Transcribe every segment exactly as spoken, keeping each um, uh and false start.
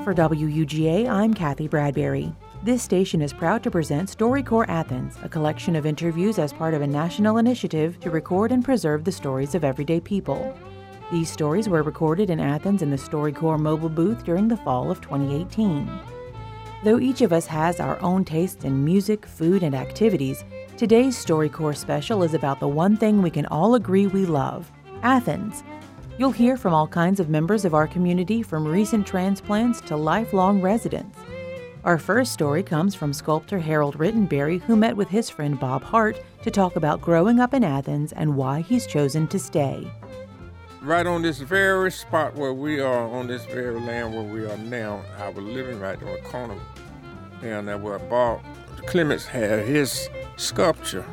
For W U G A, I'm Kathy Bradbury. This station is proud to present StoryCorps Athens, a collection of interviews as part of a national initiative to record and preserve the stories of everyday people. These stories were recorded in Athens in the StoryCorps mobile booth during the fall of twenty eighteen. Though each of us has our own tastes in music, food, and activities, today's StoryCorps special is about the one thing we can all agree we love, Athens. You'll hear from all kinds of members of our community, from recent transplants to lifelong residents. Our first story comes from sculptor Harold Rittenberry, who met with his friend Bob Hart to talk about growing up in Athens and why he's chosen to stay. Right on this very spot where we are, on this very land where we are now, I was living right on the corner down there where Bob Clements had his sculpture.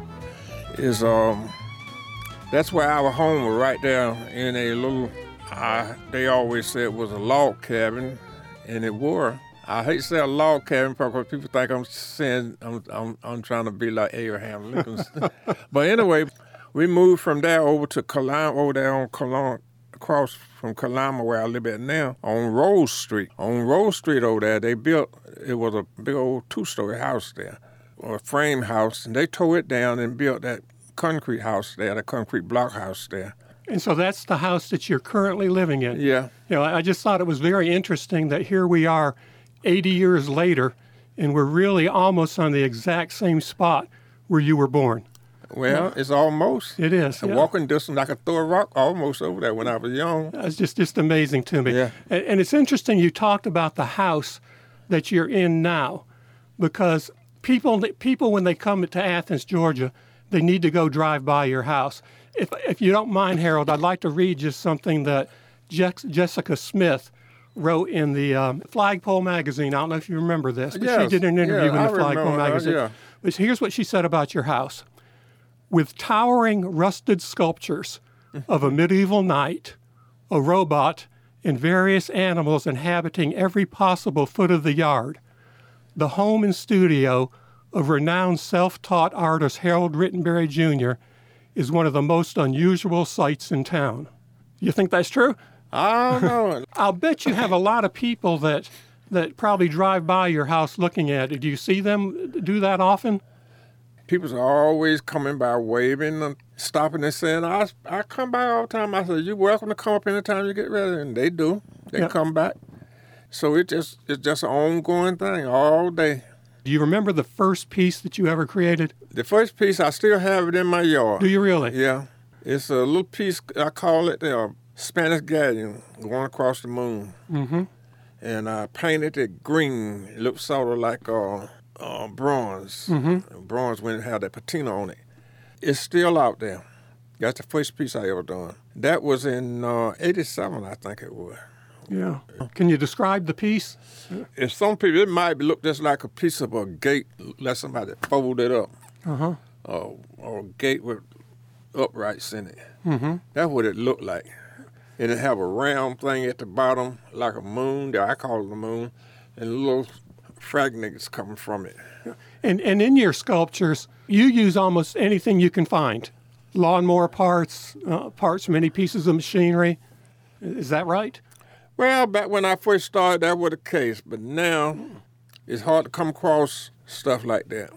Is um, that's where our home was, right there in a little, uh, they always said it was a log cabin, and it were. I hate to say a log cabin because people think I'm saying I'm I'm, I'm trying to be like Abraham Lincoln. But anyway, we moved from there over to Kalama, over there on Kalama, across from Kalama where I live at now, on Rose Street. On Rose Street over there, they built, it was a big old two-story house there, or a frame house, and they tore it down and built that concrete house there, the concrete block house there. And so that's the house that you're currently living in. Yeah. You know, I just thought it was very interesting that here we are eighty years later, and we're really almost on the exact same spot where you were born. Well, yeah. It's almost. It is. A yeah. walking distance, I could throw a rock almost over there when I was young. It's just, just amazing to me. Yeah. And, and it's interesting you talked about the house that you're in now, because people, people when they come to Athens, Georgia, they need to go drive by your house. If if you don't mind, Harold, I'd like to read just something that Je- Jessica Smith wrote in the um, Flagpole magazine. I don't know if you remember this, but yes. she did an interview yeah, in the I Flagpole remember, magazine. Uh, yeah. But here's what she said about your house. With towering rusted sculptures of a medieval knight, a robot, and various animals inhabiting every possible foot of the yard, the home and studio of renowned self-taught artist Harold Rittenberry Junior is one of the most unusual sights in town. You think that's true? I don't know. I'll bet you have a lot of people that that probably drive by your house looking at it. Do you see them do that often? People are always coming by, waving and stopping and saying, I, I come by all the time. I said, you're welcome to come up anytime you get ready. And they do. They yep. come back. So it just it's just an ongoing thing all day. Do you remember the first piece that you ever created? The first piece, I still have it in my yard. Do you really? Yeah. It's a little piece, I call it the uh, Spanish galleon going across the moon. Mm-hmm. And I painted it green. It looked sort of like uh, uh, bronze. Mm-hmm. Bronze when it had that patina on it. It's still out there. That's the first piece I ever done. That was in uh, eighty-seven, I think it was. Yeah. Can you describe the piece? In some people, it might look just like a piece of a gate, let somebody fold it up. Uh-huh. Or, or a gate with uprights in it. Mm-hmm. That's what it looked like. And it have a round thing at the bottom, like a moon. I call it a moon. And little fragments coming from it. And and in your sculptures, you use almost anything you can find. Lawnmower parts, uh, parts from any pieces of machinery. Is that right? Well, back when I first started, that was the case. But now, it's hard to come across stuff like that.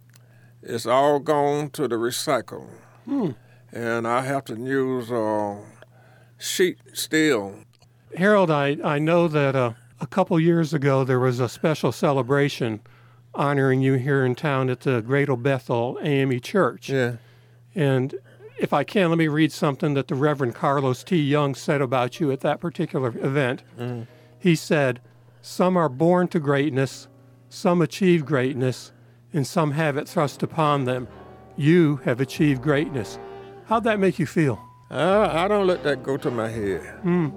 It's all gone to the recycle. Hmm. And I have to use uh, sheet steel. Harold, I, I know that uh, a couple years ago there was a special celebration honoring you here in town at the Great Old Bethel A M E Church. Yeah. And if I can, let me read something that the Reverend Carlos T. Young said about you at that particular event. Mm-hmm. He said, "Some are born to greatness, some achieve greatness, and some have it thrust upon them. You have achieved greatness." How'd that make you feel? Uh, I don't let that go to my head. Mm.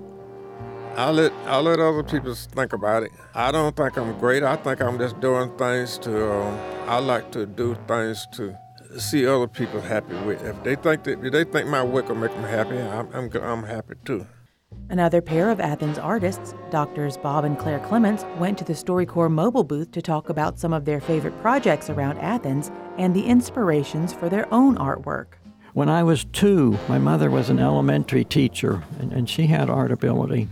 I let I let other people think about it. I don't think I'm great. I think I'm just doing things to. Um, I like to do things to see other people happy with. If they think that if they think my work will make them happy, I'm I'm, I'm happy too. Another pair of Athens artists, Doctors Bob and Claire Clements, went to the StoryCorps mobile booth to talk about some of their favorite projects around Athens and the inspirations for their own artwork. When I was two, my mother was an elementary teacher, and, and she had art ability.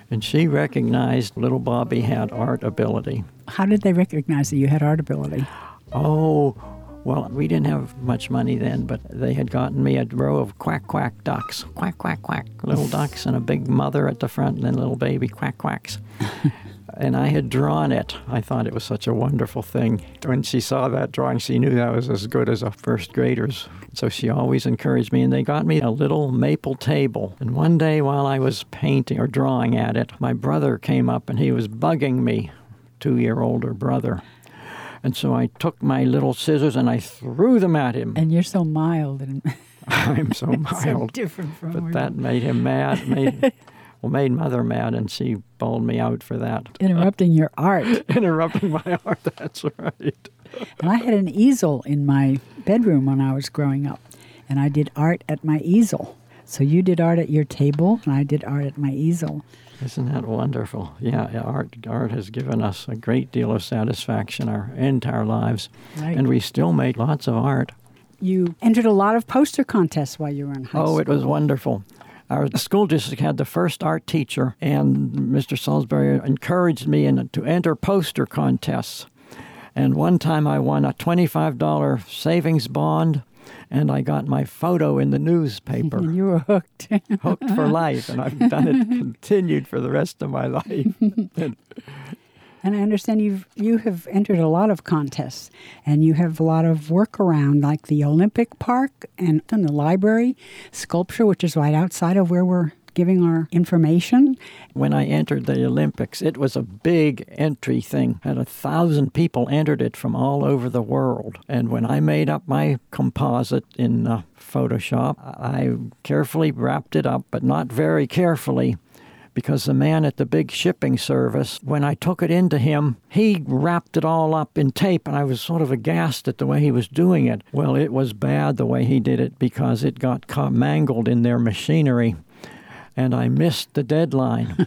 And she recognized little Bobby had art ability. How did they recognize that you had art ability? Oh, well, we didn't have much money then, but they had gotten me a row of quack, quack ducks. Quack, quack, quack. Little ducks and a big mother at the front and then little baby quack, quacks. And I had drawn it. I thought it was such a wonderful thing. When she saw that drawing, she knew that was as good as a first grader's. So she always encouraged me, and they got me a little maple table. And one day while I was painting or drawing at it, my brother came up and he was bugging me, two-year older brother. And so I took my little scissors and I threw them at him. And you're so mild. And I'm so mild. so different from But where that you... made him mad. Made, well, made Mother mad, and she bawled me out for that. Interrupting your art. Interrupting my art, that's right. And I had an easel in my bedroom when I was growing up. And I did art at my easel. So you did art at your table, and I did art at my easel. Isn't that wonderful? Yeah, art art has given us a great deal of satisfaction our entire lives. Right. And we still make lots of art. You entered a lot of poster contests while you were in high school. Oh, it was wonderful. Our school district had the first art teacher, and Mister Salisbury encouraged me in, to enter poster contests. And one time I won a twenty-five dollars savings bond, and I got my photo in the newspaper. And you were hooked. Hooked for life, and I've done it continued for the rest of my life. And I understand you've you have entered a lot of contests, and you have a lot of work around, like the Olympic Park and in the library, sculpture, which is right outside of where we're giving our information. When I entered the Olympics, it was a big entry thing. Had a thousand people entered it from all over the world. And when I made up my composite in uh, Photoshop, I carefully wrapped it up, but not very carefully, because the man at the big shipping service, when I took it into him, he wrapped it all up in tape, and I was sort of aghast at the way he was doing it. Well, it was bad the way he did it, because it got ca- mangled in their machinery, and I missed the deadline.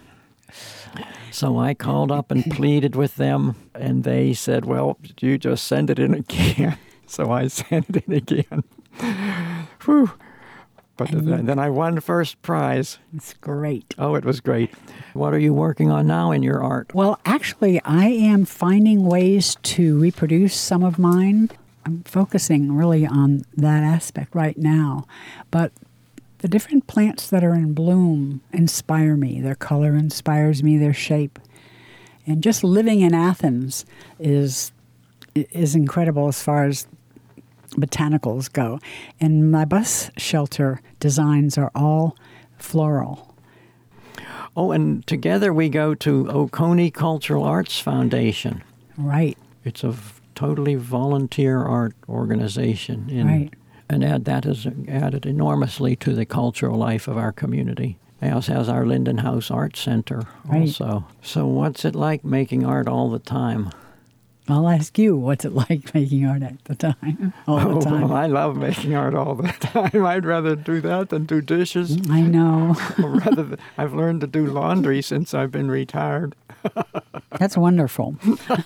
So I called up and pleaded with them, and they said, well, you just send it in again. So I sent it in again. Whew. But then, then I won first prize. It's great. Oh, it was great. What are you working on now in your art? Well, actually, I am finding ways to reproduce some of mine. I'm focusing really on that aspect right now. But the different plants that are in bloom inspire me. Their color inspires me, their shape. And just living in Athens is is incredible as far as botanicals go. And my bus shelter designs are all floral. Oh, and together we go to Oconee Cultural Arts Foundation. Right. It's a totally volunteer art organization. In, right. And add, that has added enormously to the cultural life of our community. It also has our Linden House Art Center right. also. So what's it like making art all the time? I'll ask you, what's it like making art at the time? All the oh, time. Well, I love making art all the time. I'd rather do that than do dishes. I know. rather than, I've learned to do laundry since I've been retired. That's wonderful.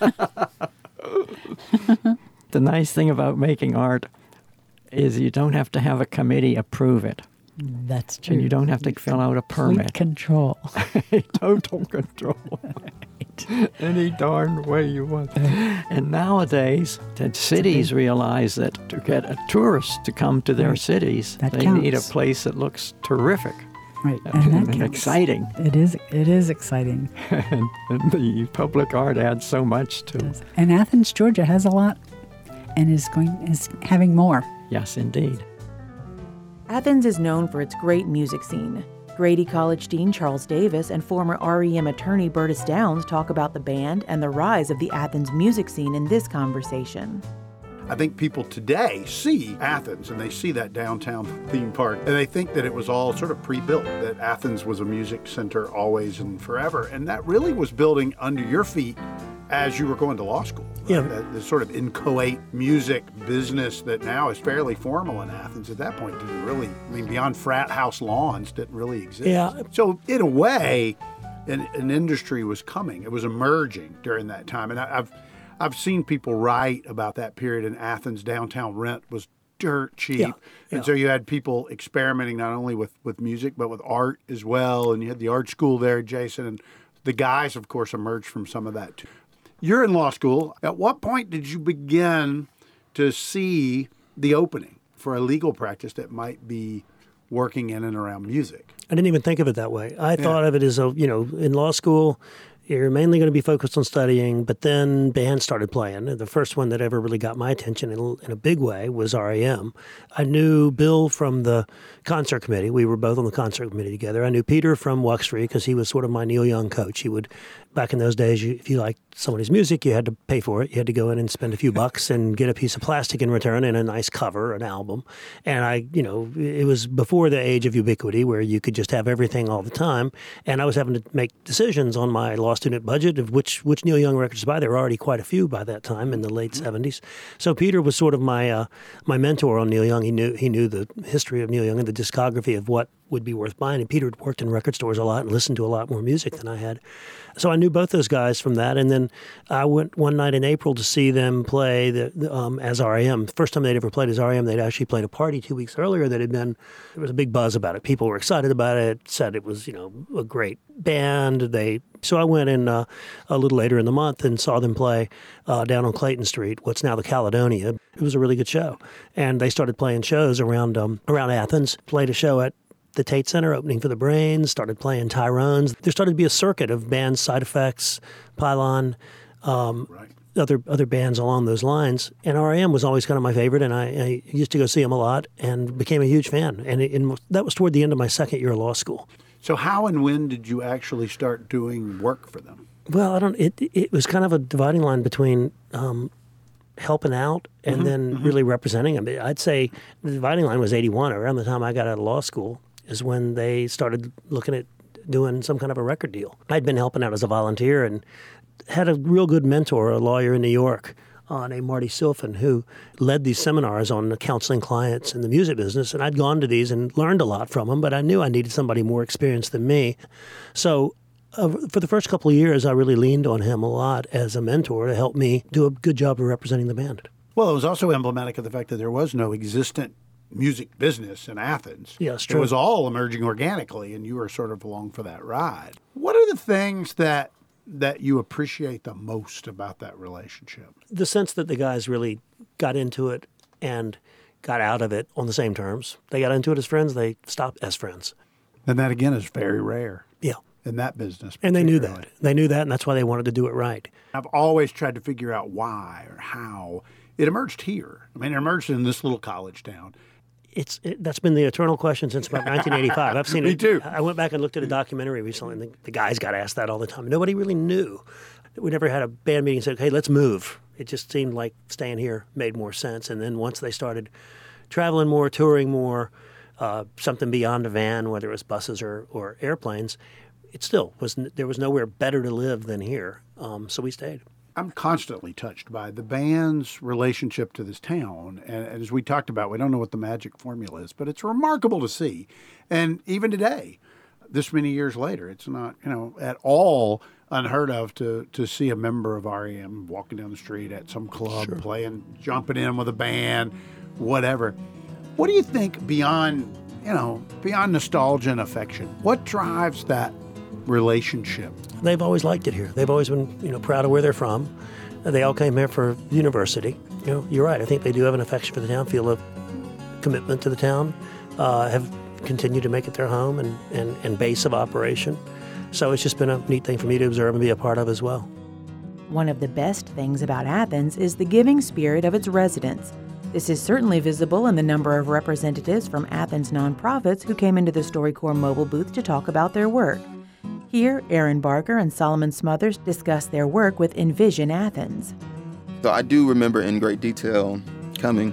The nice thing about making art is you don't have to have a committee approve it. That's true. And you don't have to fill out a permit. Complete control. Total control. Right. Any darn way you want. And nowadays, that cities realize that to get a tourist to come to their right. cities, that they counts. need a place that looks terrific. Right, and, and, and that exciting. It is. It is exciting. and, and the public art adds so much to. And Athens, Georgia, has a lot, and is going is having more. Yes, indeed. Athens is known for its great music scene. Grady College Dean Charles Davis and former R E M attorney Bertus Downs talk about the band and the rise of the Athens music scene in this conversation. I think people today see Athens and they see that downtown theme park and they think that it was all sort of pre-built, that Athens was a music center always and forever. And that really was building under your feet as you were going to law school. Yeah. The, the sort of inchoate music business that now is fairly formal in Athens at that point didn't really, I mean, beyond frat house lawns didn't really exist. Yeah. So in a way, an, an industry was coming. It was emerging during that time. And I, I've I've seen people write about that period in Athens. Downtown rent was dirt cheap. Yeah, And yeah. so you had people experimenting not only with, with music, but with art as well. And you had the art school there, Jason. And the guys, of course, emerged from some of that too. You're in law school. At what point did you begin to see the opening for a legal practice that might be working in and around music? I didn't even think of it that way. I yeah. thought of it as a, you know, in law school, you're mainly going to be focused on studying, but then bands started playing. The first one that ever really got my attention in, in a big way was R E M. I knew Bill from the concert committee. We were both on the concert committee together. I knew Peter from Wuxtree because he was sort of my Neil Young coach. He would, back in those days, you, if you liked somebody's music, you had to pay for it. You had to go in and spend a few bucks and get a piece of plastic in return and a nice cover, an album. And I, you know, it was before the age of ubiquity where you could just have everything all the time. And I was having to make decisions on my law student budget of which which Neil Young records to buy. There were already quite a few by that time in the late seventies. So Peter was sort of my uh, my mentor on Neil Young. He knew he knew the history of Neil Young and the discography of what would be worth buying. And Peter had worked in record stores a lot and listened to a lot more music than I had. So I knew both those guys from that. And then I went one night in April to see them play the, the, um, as R E M. First time they'd ever played as R E M, they'd actually played a party two weeks earlier that had been, there was a big buzz about it. People were excited about it, said it was, you know, a great band. They So I went in uh, a little later in the month and saw them play uh, down on Clayton Street, what's now the Caledonia. It was a really good show. And they started playing shows around um, around Athens, played a show at the Tate Center opening for the Brains, started playing Tyrone's. There started to be a circuit of bands, Side Effects, Pylon, um, right. other other bands along those lines. And R E M was always kind of my favorite, and I, I used to go see them a lot and became a huge fan. And it, and that was toward the end of my second year of law school. So how and when did you actually start doing work for them? Well, I don't. It it was kind of a dividing line between um, helping out and mm-hmm, then mm-hmm. really representing them. I'd say the dividing line was eighty-one, around the time I got out of law school, is when they started looking at doing some kind of a record deal. I'd been helping out as a volunteer and had a real good mentor, a lawyer in New York uh, named Marty Silfen, who led these seminars on counseling clients in the music business. And I'd gone to these and learned a lot from him, but I knew I needed somebody more experienced than me. So uh, for the first couple of years, I really leaned on him a lot as a mentor to help me do a good job of representing the band. Well, it was also emblematic of the fact that there was no existent music business in Athens. Yes, true. It was all emerging organically, and you were sort of along for that ride. What are the things that that you appreciate the most about that relationship? The sense that the guys really got into it and got out of it on the same terms. They got into it as friends. They stopped as friends. And that, again, is very rare. Yeah. In that business. And they knew that. They knew that, and that's why they wanted to do it right. I've always tried to figure out why or how it emerged here. I mean, it emerged in this little college town. It's it, that's been the eternal question since about nineteen eighty-five. I've seen Me it. too. I went back and looked at a documentary recently, and the, the guys got asked that all the time. Nobody really knew. We never had a band meeting and said, hey, let's move. It just seemed like staying here made more sense. And then once they started traveling more, touring more, uh, something beyond a van, whether it was buses or, or airplanes, it still was, there was nowhere better to live than here. Um, so we stayed. I'm constantly touched by the band's relationship to this town. And as we talked about, we don't know what the magic formula is, but it's remarkable to see. And even today, this many years later, it's not, you know, at all unheard of to, to see a member of R E M walking down the street at some club, sure. playing, jumping in with a band, whatever. What do you think beyond, you know, beyond nostalgia and affection? What drives that relationship? They've always liked it here. They've always been, you know, proud of where they're from. They all came here for university. You know, you're right. I think they do have an affection for the town, feel a commitment to the town, uh, have continued to make it their home and, and, and base of operation. So it's just been a neat thing for me to observe and be a part of as well. One of the best things about Athens is the giving spirit of its residents. This is certainly visible in the number of representatives from Athens nonprofits who came into the StoryCorps mobile booth to talk about their work. Here, Aaron Barker and Solomon Smothers discuss their work with Envision Athens. So I do remember in great detail coming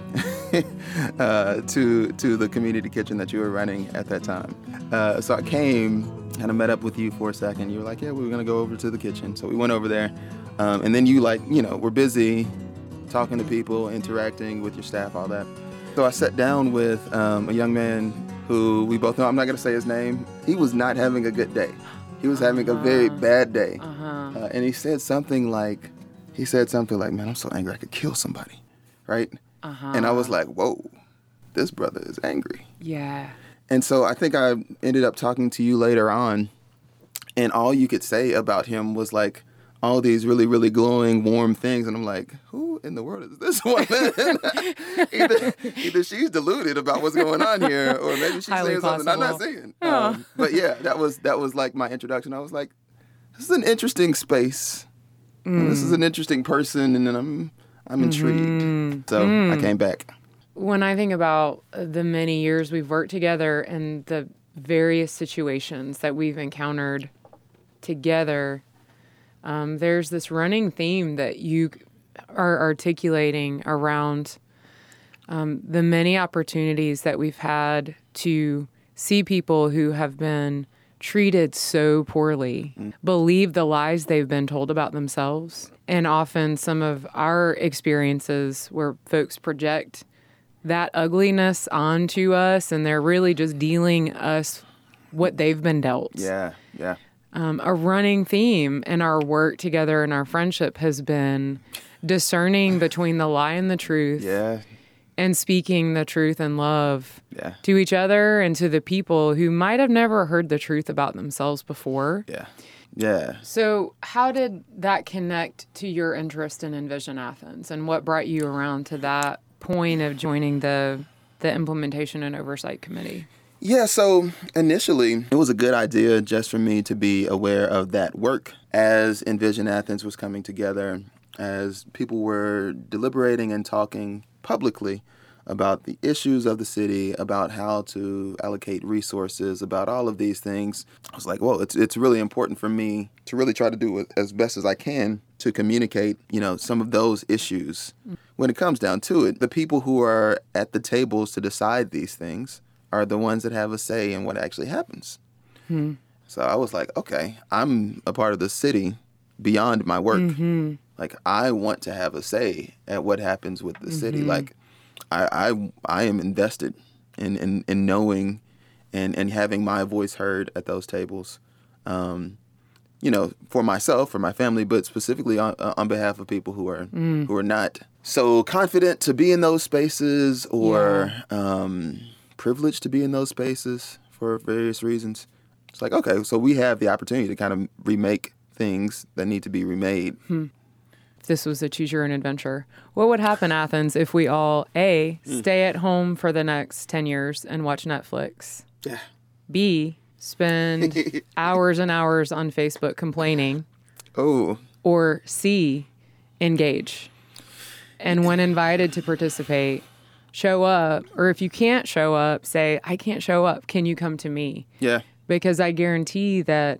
uh, to to the community kitchen that you were running at that time. Uh, so I came, kind of met up with you for a second. You were like, yeah, we were going to go over to the kitchen. So we went over there. Um, and then you like, you know, were busy talking to people, interacting with your staff, all that. So I sat down with um, a young man who we both know, I'm not going to say his name. He was not having a good day. He was having a very bad day. Uh-huh. Uh, and he said something like, he said something like, man, I'm so angry I could kill somebody, right? Uh-huh. And I was like, whoa, this brother is angry. Yeah. And so I think I ended up talking to you later on, and all you could say about him was like all these really, really glowing, warm things. And I'm like, who in the world is this woman? either, either she's deluded about what's going on here, or maybe she's Highly saying something I'm not possible. saying. Um, but yeah, that was that was like my introduction. I was like, this is an interesting space. And this is an interesting person, and then I'm I'm intrigued. Mm-hmm. So Mm. I came back. When I think about the many years we've worked together and the various situations that we've encountered together, um, there's this running theme that you are articulating around um, the many opportunities that we've had to see people who have been treated so poorly, mm. believe the lies they've been told about themselves. And often some of our experiences where folks project that ugliness onto us, and they're really just dealing us what they've been dealt. Yeah, yeah. Um, a running theme in our work together and our friendship has been discerning between the lie and the truth. Yeah. And speaking the truth in love yeah. to each other and to the people who might have never heard the truth about themselves before. Yeah. Yeah. So how did that connect to your interest in Envision Athens, and what brought you around to that point of joining the the implementation and oversight committee? Yeah, so initially it was a good idea just for me to be aware of that work as Envision Athens was coming together, as people were deliberating and talking publicly about the issues of the city, about how to allocate resources, about all of these things. I was like, well, it's it's really important for me to really try to do it as best as I can to communicate, you know, some of those issues. When it comes down to it, the people who are at the tables to decide these things are the ones that have a say in what actually happens. Hmm. So I was like, okay, I'm a part of the city beyond my work. Mm-hmm. Like, I want to have a say at what happens with the mm-hmm. city. Like, I, I I am invested in, in, in knowing and, and having my voice heard at those tables, um, you know, for myself, for my family, but specifically on, on behalf of people who are mm. who are not so confident to be in those spaces, or yeah. um, privileged to be in those spaces for various reasons. It's like, okay, so we have the opportunity to kind of remake things that need to be remade. Hmm. If this was a choose your own adventure, what would happen, Athens, if we all, A, mm. stay at home for the next ten years and watch Netflix? Yeah. B, spend hours and hours on Facebook complaining? Oh. Or C, engage. And when invited to participate, show up. Or if you can't show up, say, I can't show up. Can you come to me? Yeah. Because I guarantee that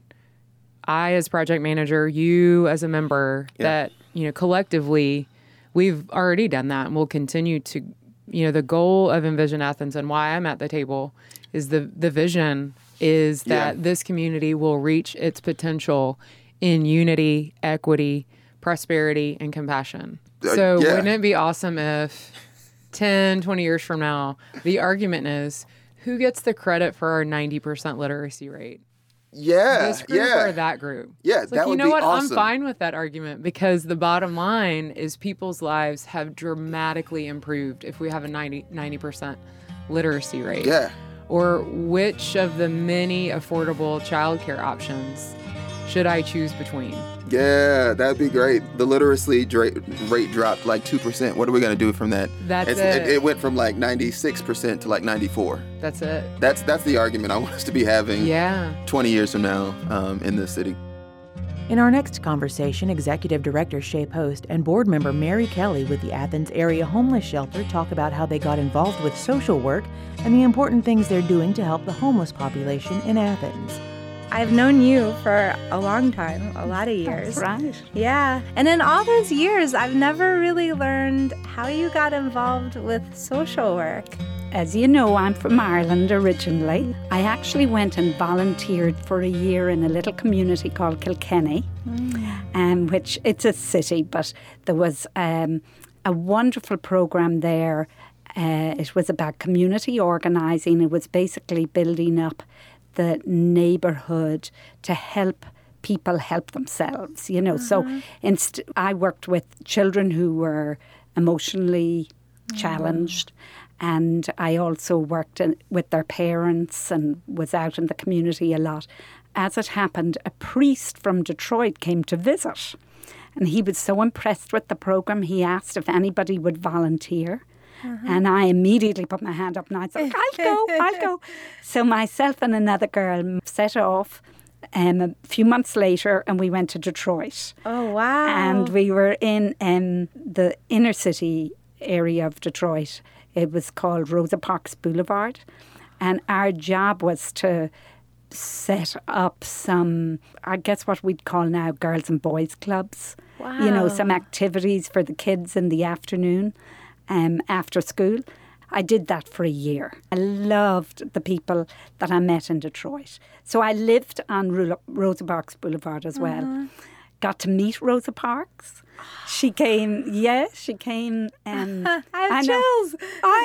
I, as project manager, you as a member, yeah. that, you know, collectively, we've already done that, and we'll continue to, you know, the goal of Envision Athens and why I'm at the table is the, the vision is that yeah. this community will reach its potential in unity, equity, prosperity, and compassion. Uh, so yeah. wouldn't it be awesome if ten, twenty years from now, the argument is, who gets the credit for our ninety percent literacy rate? Yeah, this group yeah. or that group? Yeah, it's that like, would you know be what? awesome. I'm fine with that argument, because the bottom line is people's lives have dramatically improved if we have a ninety percent literacy rate. Yeah. Or which of the many affordable childcare options should I choose between? Yeah, that'd be great. The literacy dra- rate dropped like two percent. What are we going to do from that? That's it's, it. it. It went from like ninety-six percent to like ninety-four. That's it. That's that's the argument I want us to be having yeah. twenty years from now um, in this city. In our next conversation, Executive Director Shay Post and Board Member Mary Kelly with the Athens Area Homeless Shelter talk about how they got involved with social work and the important things they're doing to help the homeless population in Athens. I've known you for a long time, a lot of years. That's right. Yeah. And in all those years, I've never really learned how you got involved with social work. As you know, I'm from Ireland originally. I actually went and volunteered for a year in a little community called Kilkenny, mm. um, which it's a city, but there was um, a wonderful program there. Uh, it was about community organising. It was basically building up the neighbourhood to help people help themselves, you know. Uh-huh. So inst- I worked with children who were emotionally challenged. And I also worked in, with their parents and was out in the community a lot. As it happened, a priest from Detroit came to visit. And he was so impressed with the program, he asked if anybody would volunteer. Uh-huh. And I immediately put my hand up and I said, I'll go, I'll go. So myself and another girl set off um, a few months later and we went to Detroit. Oh, wow. And we were in um, the inner city area of Detroit. It was called Rosa Parks Boulevard. And our job was to set up some, I guess what we'd call now girls and boys clubs. Wow. You know, some activities for the kids in the afternoon um, after school. I did that for a year. I loved the people that I met in Detroit. So I lived on Ru- Rosa Parks Boulevard as well. Uh-huh. Got to meet Rosa Parks. She came, yes, she came. Um, I have I know, chills.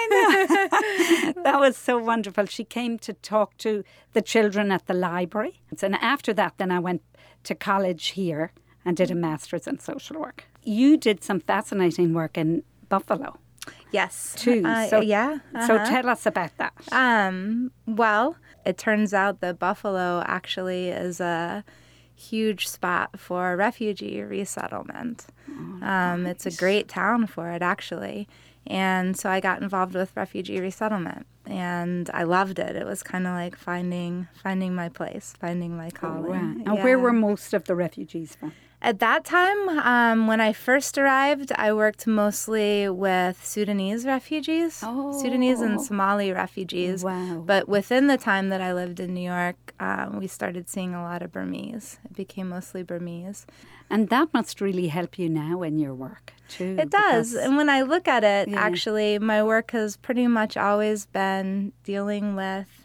I know. That was so wonderful. She came to talk to the children at the library. And after that, then I went to college here and did a master's in social work. You did some fascinating work in Buffalo. Yes. Too. Uh, so, yeah. Uh-huh. So tell us about that. Um, well, it turns out that Buffalo actually is a huge spot for refugee resettlement. Oh, um, nice. It's a great town for it, actually. And so I got involved with refugee resettlement, and I loved it. It was kind of like finding finding my place, finding my calling. Oh, wow. And yeah. where were most of the refugees from? At that time, um, when I first arrived, I worked mostly with Sudanese refugees, oh. Sudanese and Somali refugees. Wow. But within the time that I lived in New York, um, we started seeing a lot of Burmese. It became mostly Burmese. And that must really help you now in your work, too. It does. because- And when I look at it, Yeah. actually, my work has pretty much always been dealing with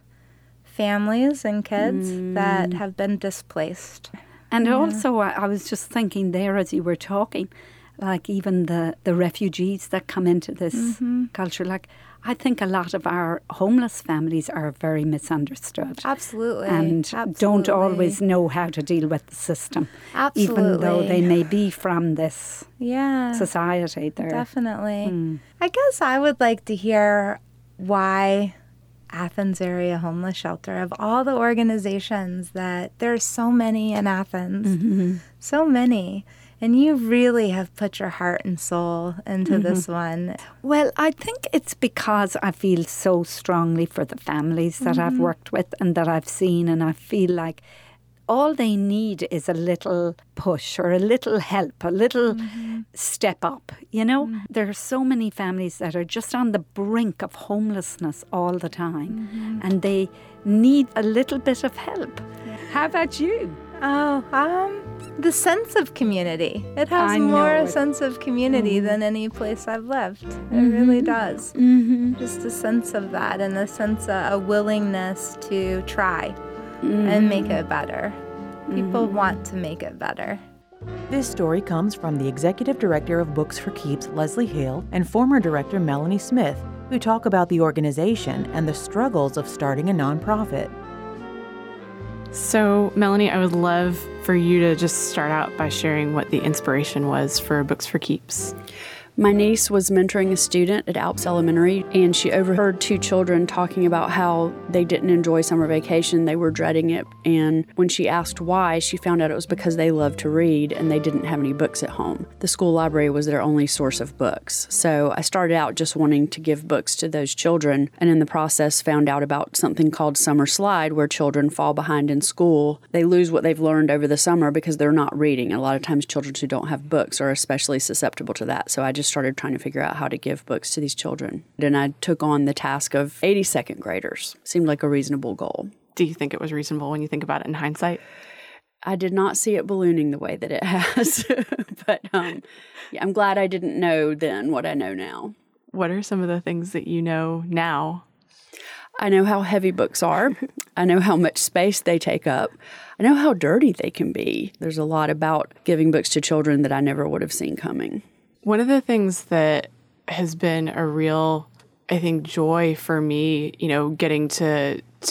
families and kids Mm. that have been displaced. And Yeah. also, I, I was just thinking there as you were talking, like even the, the refugees that come into this Mm-hmm. culture, like I think a lot of our homeless families are very misunderstood. Absolutely. And Absolutely. don't always know how to deal with the system. Absolutely. Even though they may be from this yeah. society. They're, Definitely. Mm. I guess I would like to hear why Athens Area Homeless Shelter, of all the organizations that there's so many in Athens, Mm-hmm. so many, and you really have put your heart and soul into Mm-hmm. this one. Well, I think it's because I feel so strongly for the families that I've worked with and that I've seen, and I feel like all they need is a little push or a little help, a little mm-hmm. step up, you know? Mm-hmm. There are so many families that are just on the brink of homelessness all the time, mm-hmm. and they need a little bit of help. Yeah. How about you? Oh, um, the sense of community. It has I more know it. sense of community mm-hmm. than any place I've lived. It Mm-hmm. really does. Mm-hmm. Just a sense of that, and a sense of a willingness to try. Mm-hmm. And make it better. People mm-hmm. want to make it better. This story comes from the Executive Director of Books for Keeps, Leslie Hale, and former Director Melanie Smith, who talk about the organization and the struggles of starting a nonprofit. So, Melanie, I would love for you to just start out by sharing what the inspiration was for Books for Keeps. My niece was mentoring a student at Alps Elementary, and she overheard two children talking about how they didn't enjoy summer vacation. They were dreading it. And when she asked why, she found out it was because they loved to read and they didn't have any books at home. The school library was their only source of books. So I started out just wanting to give books to those children, and in the process found out about something called Summer Slide, where children fall behind in school. They lose what they've learned over the summer because they're not reading. A lot of times children who don't have books are especially susceptible to that. So I just started trying to figure out how to give books to these children. And I took on the task of eighty second graders. Seemed like a reasonable goal. Do you think it was reasonable when you think about it in hindsight? I did not see it ballooning the way that it has. But um, yeah, I'm glad I didn't know then what I know now. What are some of the things that you know now? I know how heavy books are. I know how much space they take up. I know how dirty they can be. There's a lot about giving books to children that I never would have seen coming. One of the things that has been a real, I think, joy for me, you know, getting to to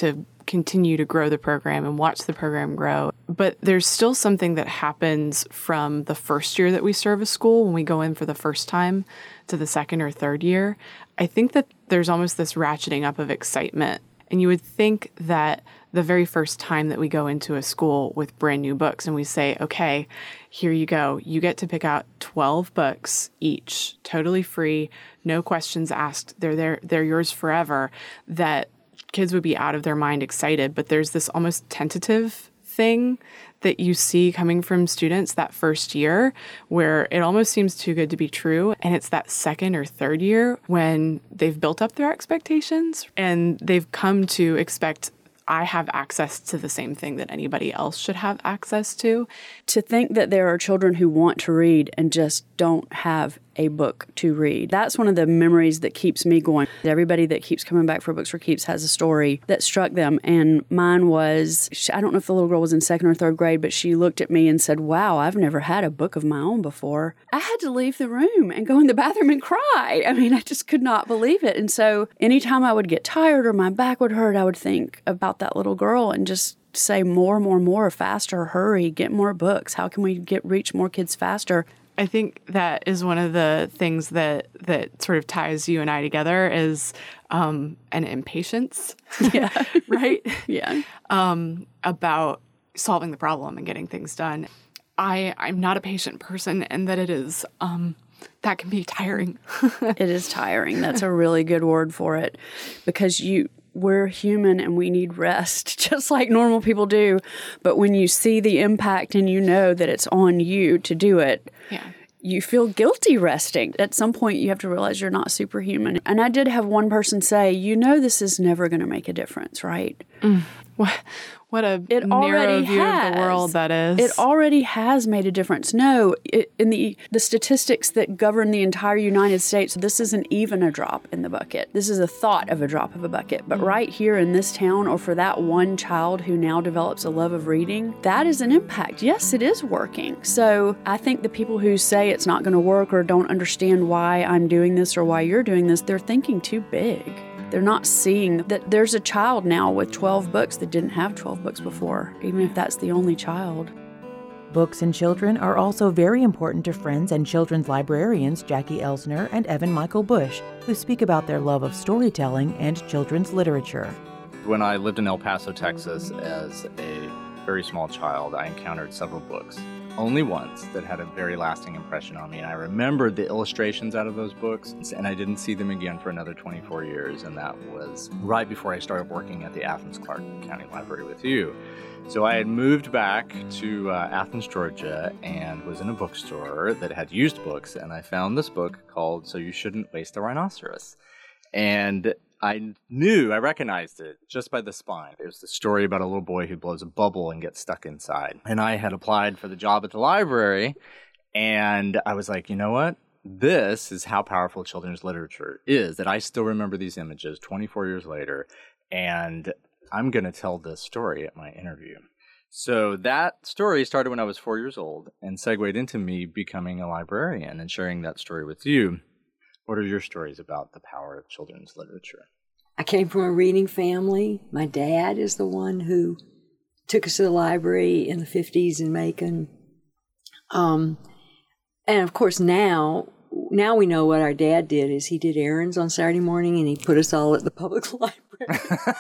continue to grow the program and watch the program grow. But there's still something that happens from the first year that we serve a school when we go in for the first time to the second or third year. I think that there's almost this ratcheting up of excitement. And you would think that the very first time that we go into a school with brand new books and we say, okay, here you go. You get to pick out twelve books each, totally free, no questions asked. They're there, they're yours forever. That kids would be out of their mind excited, but there's this almost tentative thing that you see coming from students that first year where it almost seems too good to be true. And it's that second or third year when they've built up their expectations and they've come to expect I have access to the same thing that anybody else should have access to. To think that there are children who want to read and just don't have a book to read. That's one of the memories that keeps me going. Everybody that keeps coming back for Books for Keeps has a story that struck them. And mine was, I don't know if the little girl was in second or third grade, but she looked at me and said, wow, I've never had a book of my own before. I had to leave the room and go in the bathroom and cry. I mean, I just could not believe it. And so anytime I would get tired or my back would hurt, I would think about that little girl and just say more, more, more, faster, hurry, get more books. How can we get reach more kids faster? I think that is one of the things that, that sort of ties you and I together is um, an impatience, yeah. right? Yeah. Um, about solving the problem and getting things done. I, I'm not a patient person, and that it is, um, that can be tiring. It is tiring. That's a really good word for it, because you... we're human and we need rest, just like normal people do. But when you see the impact and you know that it's on you to do it, yeah. you feel guilty resting. At some point, you have to realize you're not superhuman. And I did have one person say, you know, this is never going to make a difference, right? Mm. What, what a it narrow view has. of the world that is. It already has made a difference. No, it, in the the statistics that govern the entire United States, this isn't even a drop in the bucket. This is a thought of a drop of a bucket. But mm. right here in this town, or for that one child who now develops a love of reading, that is an impact. Yes, it is working. So I think the people who say it's not going to work or don't understand why I'm doing this or why you're doing this, they're thinking too big. They're not seeing that there's a child now with twelve books that didn't have twelve books before, even if that's the only child. Books and children are also very important to Friends and children's librarians Jackie Elsner and Evan Michael Bush, who speak about their love of storytelling and children's literature. When I lived in El Paso, Texas, as a very small child, I encountered several books. Only once that had a very lasting impression on me. And I remembered the illustrations out of those books, and I didn't see them again for another twenty-four years. And that was right before I started working at the Athens Clarke County Library with you. So I had moved back to uh, Athens, Georgia, and was in a bookstore that had used books. And I found this book called So You Shouldn't Waste a Rhinoceros. And I knew, I recognized it just by the spine. It was the story about a little boy who blows a bubble and gets stuck inside. And I had applied for the job at the library, and I was like, you know what? This is how powerful children's literature is, that I still remember these images twenty-four years later, and I'm going to tell this story at my interview. So that story started when I was four years old and segued into me becoming a librarian and sharing that story with you. What are your stories about the power of children's literature? I came from a reading family. My dad is the one who took us to the library in the fifties in Macon. Um, and of course now, now we know what our dad did is he did errands on Saturday morning and he put us all at the public library.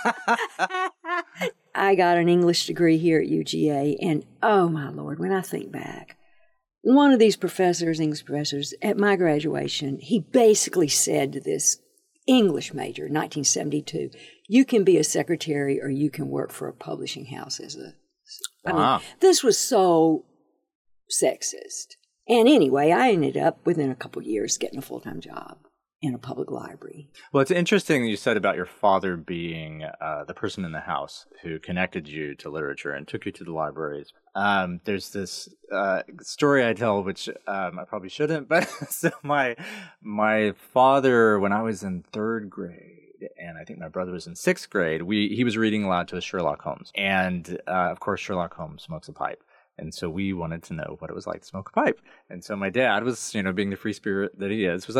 I got an English degree here at U G A, and oh my Lord, when I think back, one of these professors, English professors, at my graduation, he basically said to this English major in nineteen seventy-two, you can be a secretary or you can work for a publishing house as a... I wow. mean, this was so sexist. And anyway, I ended up, within a couple of years, getting a full-time job in a public library. Well, it's interesting you said about your father being uh, the person in the house who connected you to literature and took you to the libraries. Um, there's this uh, story I tell, which um, I probably shouldn't, but so my my father, when I was in third grade, and I think my brother was in sixth grade, we he was reading aloud to us Sherlock Holmes. And, uh, of course, Sherlock Holmes smokes a pipe. And so we wanted to know what it was like to smoke a pipe. And so my dad was, you know, being the free spirit that he is, was like,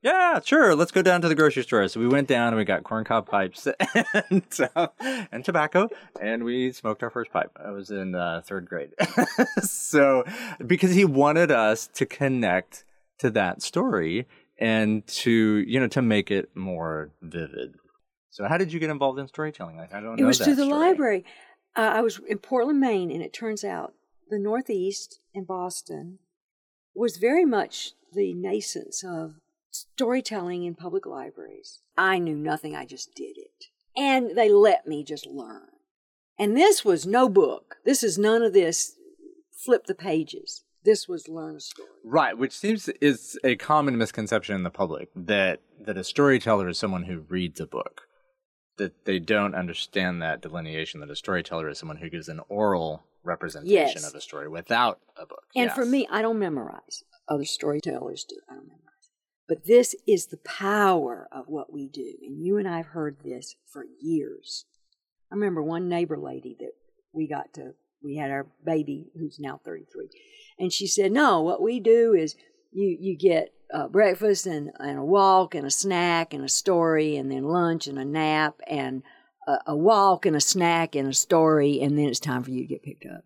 Yeah, sure. Let's go down to the grocery store. So we went down and we got corncob pipes and, uh, and tobacco, and we smoked our first pipe. I was in uh, third grade. So because he wanted us to connect to that story and to, you know, to make it more vivid. So how did you get involved in storytelling? Like, I don't know It was that through the story. library. Uh, I was in Portland, Maine, and it turns out the Northeast and Boston was very much the nascence of storytelling in public libraries. I knew nothing, I just did it. And they let me just learn. And this was no book. This is none of this flip the pages. This was learn a story. Right, which seems is a common misconception in the public, that that a storyteller is someone who reads a book. That they don't understand that delineation, that a storyteller is someone who gives an oral representation Yes. of a story without a book. And Yes. for me, I don't memorize. Other storytellers do. I don't memorize. But this is the power of what we do. And you and I have heard this for years. I remember one neighbor lady that we got to, we had our baby who's now thirty-three. And she said, no, what we do is you, you get uh, breakfast and, and a walk and a snack and a story and then lunch and a nap and a, a walk and a snack and a story, and then it's time for you to get picked up.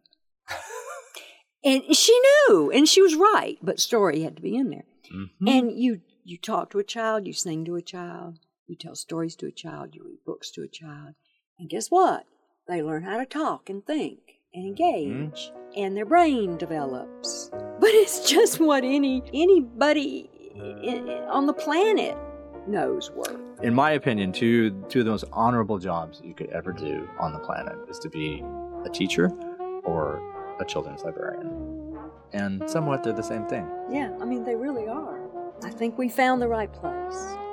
And she knew, and she was right, but story had to be in there. Mm-hmm. And you you talk to a child, you sing to a child, you tell stories to a child, you read books to a child. And guess what? They learn how to talk and think and engage, mm-hmm. and their brain develops. But it's just what any anybody in, on the planet knows work. In my opinion, two, two of the most honorable jobs you could ever do on the planet is to be a teacher or a children's librarian. And somewhat they're the same thing. Yeah, I mean, they really are. I think we found the right place.